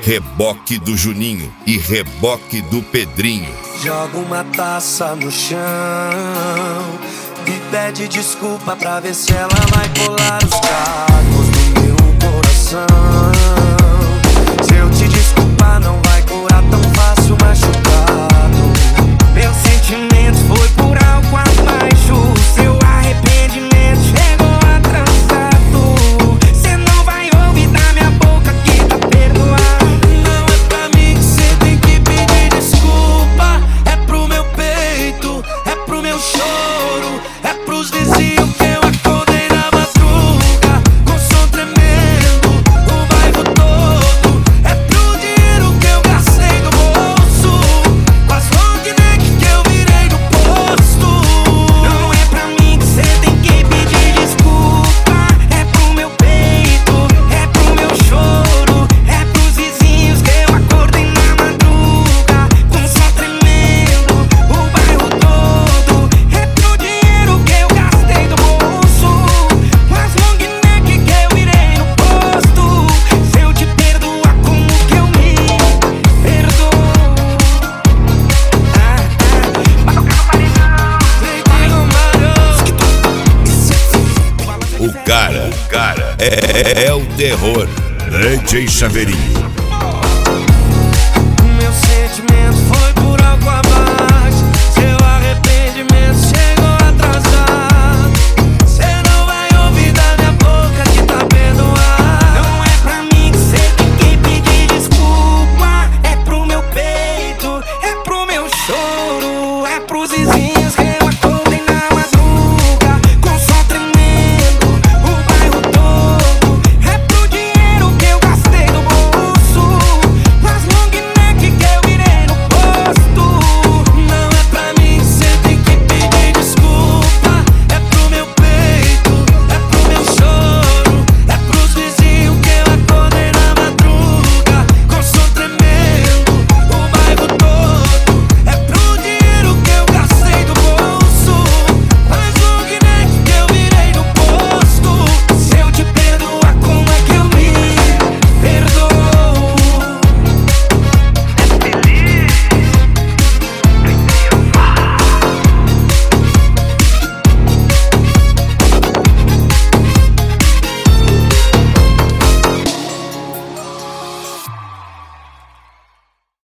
reboque do Juninho e reboque do Pedrinho. Joga uma taça no chão e pede desculpa pra ver se ela vai colar os cacos no meu coração. Se eu te desculpar não vai curar tão fácil machucado. Meu sentimento foi por algo abaixo. Seu arrependimento chegou atrasado. Cê não vai ouvir da minha boca que tá perdoado. Não é pra mim que cê tem que pedir desculpa. É pro meu peito, é pro meu choro, é pros vizinhos que eu acordei na madruga com som tremendo, o bairro todo. É pro dinheiro que eu gastei do bolso, com as long neck que eu virei do posto. Não é pra mim que cê tem que pedir desculpa. É pro meu peito, é pro meu choro, é pros vizinhos que eu acordei na madruga com som tremendo, o bairro todo. É pro dinheiro que eu gastei do bolso, com as long neck que eu virei no posto. Se eu te perdoar, como que eu me perdoo? O cara é o terror. DJ Chaveirinho. Meu sentimento foi por algo abaixo.